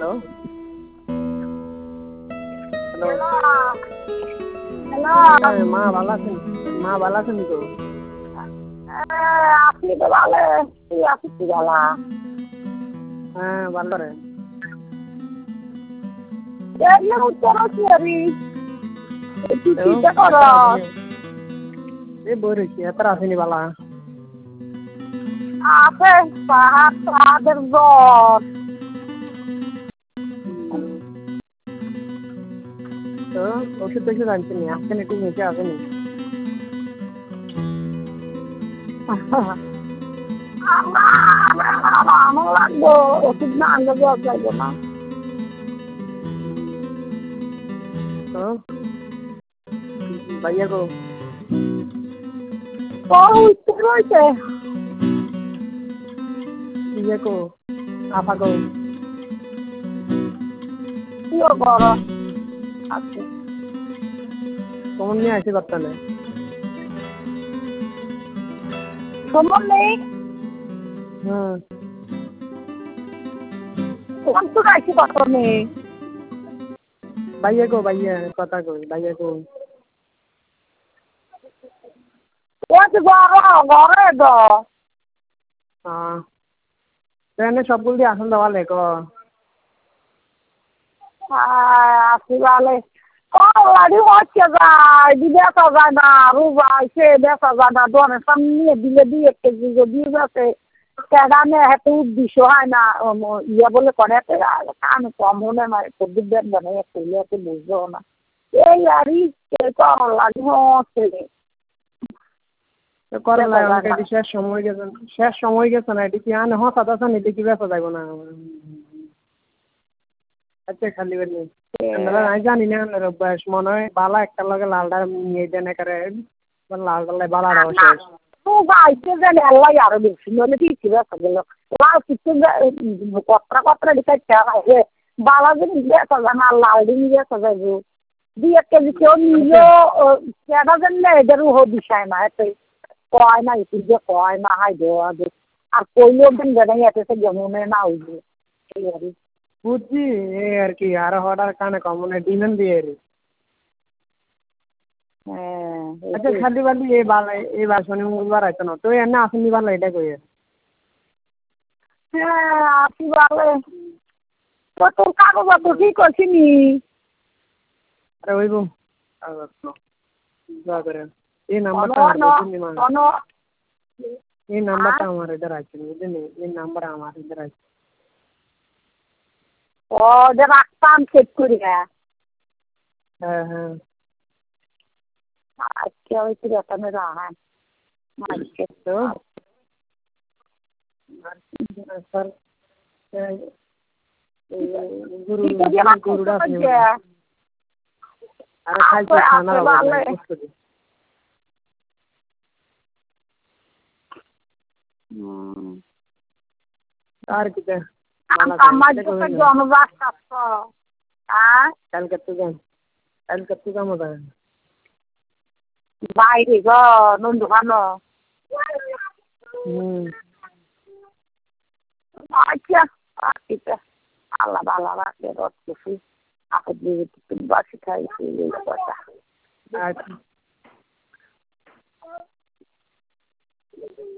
Hello, hello. Hello. হ্যাঁ, মা ভালো আছেন? মা ভালো আছেন তো? আপনি তো ভালো আছি ভালো। হ্যাঁ, ভালো রে। উত্তর আছি তো চিন্তা কর এত আসেনি, এই বই রয়েছি, এত আসেনি বালা। আছে পাহাড়ের জ্বর। তো ওষুধ টষুধ আনছেনি, আসেনি, একটু নিচে আসেনি। আমার লাগবো ওষুধ না আনলে জ্বর লাগবো না। তো ভাইয়া গো, উত্তর রয়েছে ইয়ে গো, আপা গো, কিও বড় আছে কমন নিয়ে আসি বর্তমানে। সময় নেই। হুম, কোন তো গাইছি কত নেই। ভাইয়া গো, ভাইয়া কথা কই, ভাইয়া গো। ঘরে দ হ্যাঁ, ট্রেনে সবগুলো দিয়ে আসুন দেওয়া লেখ। আসি ভালো লাড়ি হচ্ছে যায় বেচা যায় না রুবাইছে বেচা যায় না দোকানের সামনে দিলে 2 কেজি দিয়ে গেছে কেডানে এত উদ্দেশ্য হয় না ইয়ে বলে করে কান কম হলে না সবজি দেখবে না করলে এত বুঝবো না এই আরই লাড়ি হচ্ছে করেন না আমাকে এটি শেষ সময় গেছে, শেষ সময় গেছে না, এটি কি আন হ্যাঁ সাদা সান এটি কি বেচা যাইব না। আচ্ছা খালি বেলি আমরা নাই জানি না আপনার অভ্যাস মনে হয় বালা একটা লগে লালটা নিয়ে দেন করে লাল ডালে বালাটাও শেষ। রুবাইছে যে আল্লাহ আরো বেশি নলে ঠিক বেচা গেল লাল কিছু কতরা দিতে আছে বালা যে বেচা যায় না লাল দিন বেচা যাইব 2 কেজি কেউ নিল কেডা জানলে এদেরও দিশায় না এতে কয় না একটু যে কয় না হাই দেওয়া দে আর কইলেও দিন জানাই এতে যেমন না হইবে এই আর বুঝছি এই আর কি আরো হঠাৎ কানে কম মানে ডিমেন দিয়ে আচ্ছা খালি বালি এই বালা এই বাসনে মঙ্গলবার আইতো না তো এনে আসেনি বালা এটা কই হ্যাঁ আসি ভালো তো তোর কাগজ কি করছিনি আরে ওইব দোয়া করে এই নাম্বারটা আমার বুঝলি মা এই নাম্বারটা আমার ইধার আছে বুঝলি এই নাম্বার আমার ইধার আছে ও যে রাখতাম চেক করি হ্যাঁ হ্যাঁ আজকে হয়তো বেতনে রাহান আজকে তো স্যার গুরু গুরুটা আছে আরে খাইছে খানা হবে আর কি কাল করতে যাম ওটা বাইরে গ নন্দু খানো আচ্ছা আচ্ছা আল্লাহ ভালো রাখে রথ খুশি আপদ তুমি বাসি খাইছি কথা আচ্ছা